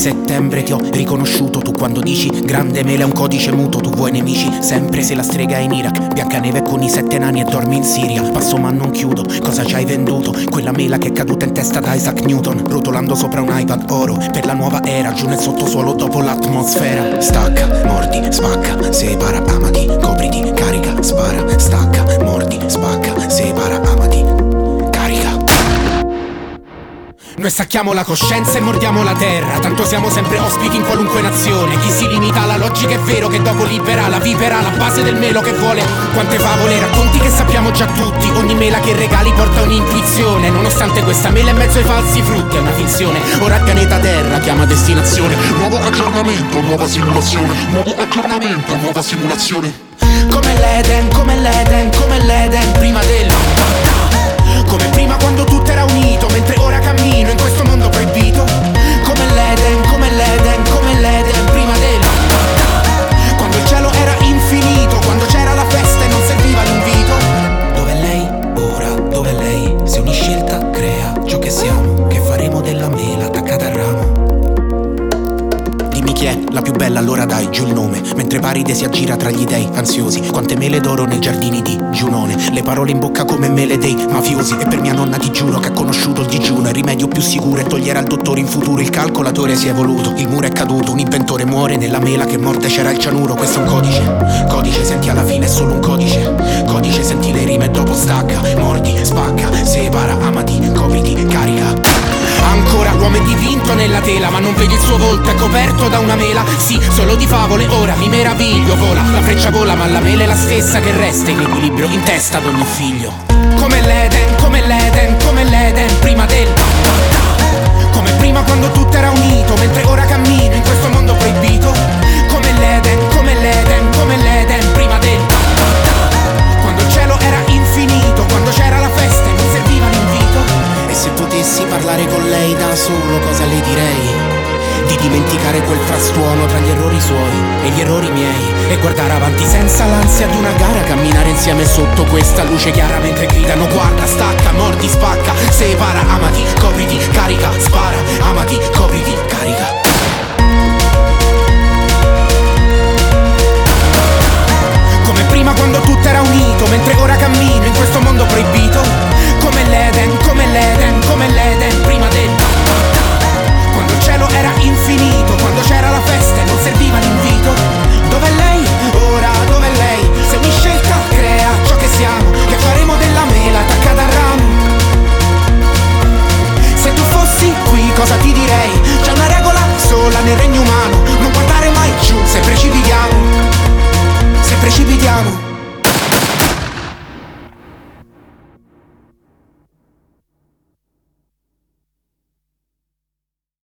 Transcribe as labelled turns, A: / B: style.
A: settembre ti ho riconosciuto. Tu quando dici grande mela è un codice muto. Tu vuoi nemici sempre se la strega è in Iraq. Biancaneve con i 7 nani e dormi in Siria. Passo ma non chiudo, cosa ci hai venduto? Quella mela che è caduta in testa da Isaac Newton, rotolando sopra un iPad oro per la nuova era, giù nel sottosuolo dopo l'atmosfera. Stacca, mordi, spacca, separa, amati, copriti, carica, spara. Stacca, mordi, spacca, separa, amati, carica. Noi stacchiamo la coscienza e mordiamo la terra, tanto siamo sempre ospiti in qualunque nazione. Chi si limita alla logica è vero che dopo libera la vipera, la base del melo che vuole. Quante favole, racconti che sappiamo già tutti. Ogni mela che regali porta un'intuizione. Nonostante questa mela in mezzo ai falsi frutti è una finzione. Ora il pianeta Terra chiama destinazione.
B: Nuovo aggiornamento, nuova simulazione. Nuovo aggiornamento, nuova simulazione.
A: Come l'Eden, come l'Eden, come l'Eden prima del... Come prima quando tutto era unito, mentre ora cammino in questo mondo proibito. Come l'Eden, come l'Eden, come l'Eden prima del... Quando il cielo era infinito, quando c'era la festa e non serviva l'invito. Dov'è lei ora, dov'è lei? Se ogni scelta crea ciò che siamo, che faremo della mela attaccata al ramo? Dimmi chi è la più bella, allora dai giù il nome. Mentre Paride si aggira tra gli dei ansiosi. Quante mele d'oro nei giardini di Giunone. Le parole in bocca come mele dei mafiosi. E per mia nonna ti giuro che ha conosciuto il digiuno. Il rimedio più sicuro è togliere al dottore in futuro. Il calcolatore si è evoluto, il muro è caduto. Un inventore muore, nella mela che morde c'era il cianuro. Questo è un codice, codice senti alla fine è solo un codice. Codice senti le rime e dopo stacca, mordi, spacca, separa, amati, copriti, carica. Ancora l'uomo è dipinto nella tela, ma non vedi il suo volto, è coperto da una mela. Sì, solo di favole, ora mi meraviglio. Vola, la freccia vola, ma la mela è la stessa che resta in equilibrio in testa ad ogni figlio. Come l'Eden, come l'Eden, come l'Eden prima del... Come prima quando tutto era unito, mentre ora cammino in questo mondo proibito. Come l'Eden, come l'Eden, come l'Eden prima del... Quando il cielo era infinito, quando c'era la festa e non serviva l'invito. E se potessi parlare con lei da solo, cosa le direi? Di dimenticare quel frastuono tra gli errori suoi e gli errori miei, e guardare avanti senza l'ansia di una gara, camminare insieme sotto questa luce chiara mentre gridano guarda, stacca, mordi, spacca, separa, amati, copriti, carica, spara, amati, copriti, carica. Come prima quando tutto era unito, mentre ora cammino in questo mondo proibito. Come l'Eden, come l'Eden, come l'Eden prima del... Quando il cielo era infinito, quando c'era la festa e non serviva l'invito. Dov'è lei? Ora dov'è lei? Se ogni scelta crea ciò che siamo, che faremo della mela attaccata al ramo? Se tu fossi qui cosa ti direi? C'è una regola sola nel regno umano, non guardare mai giù se precipitiamo. Se precipitiamo.